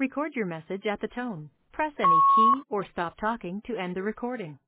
Record your message at the tone. Press any key or stop talking to end the recording.